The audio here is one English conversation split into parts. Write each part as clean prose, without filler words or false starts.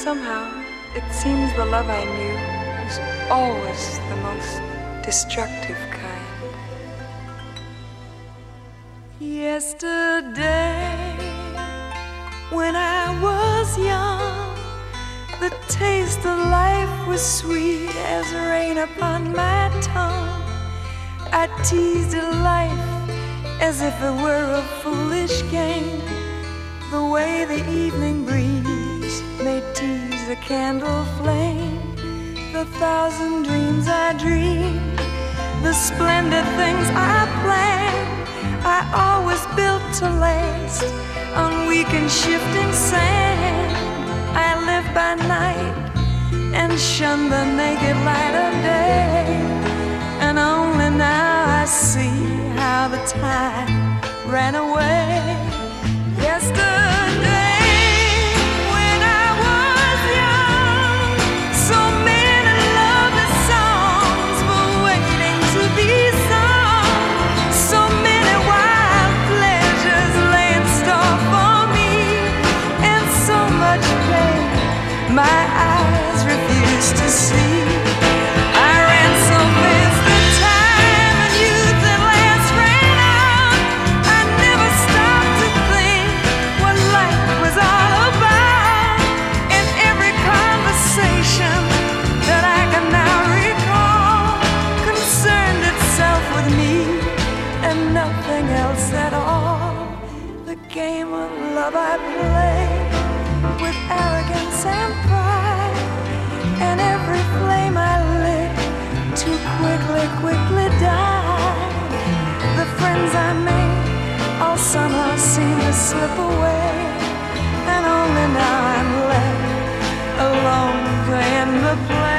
somehow it seems the love I knew was always the most destructive kind. Yesterday, when I was young, the taste of life was sweet as rain upon my tongue. I teased life as if it were a foolish game, the way the evening breeze may tease a candle flame. The thousand dreams I dreamed, the splendid things I planned, I always built to last on weak and shifting sand. I lived by night and shunned the naked light of day, and only now I see how the time ran away. Yesterday, when I was young, so many lovely songs were waiting to be sung. So many wild pleasures lay in store for me, and so much pain my eyes refused to see. I ran so fast the time and youth at last ran out. I never stopped to think what life was all about. And every conversation that I can now recall concerned itself with me and nothing else at all. The game of love I played with arrogance and pride, and every flame I lit too quickly died. The friends I made all somehow seem to slip away, and only now I'm left alone playing the play.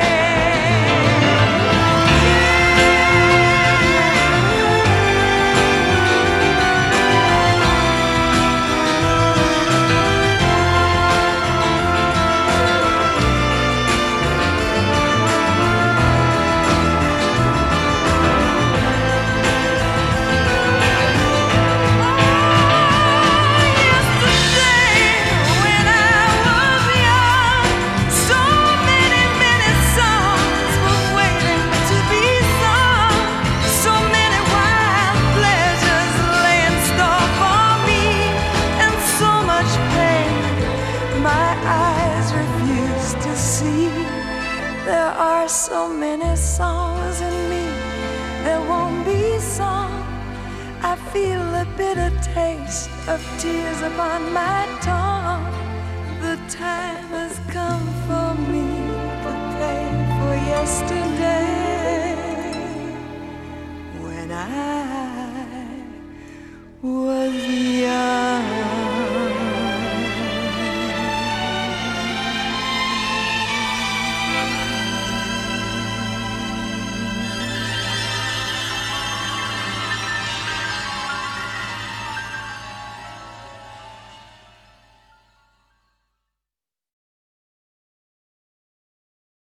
There are so many songs in me that won't be sung. I feel a bitter taste of tears upon my tongue. The time has come for me to pay for yesterday.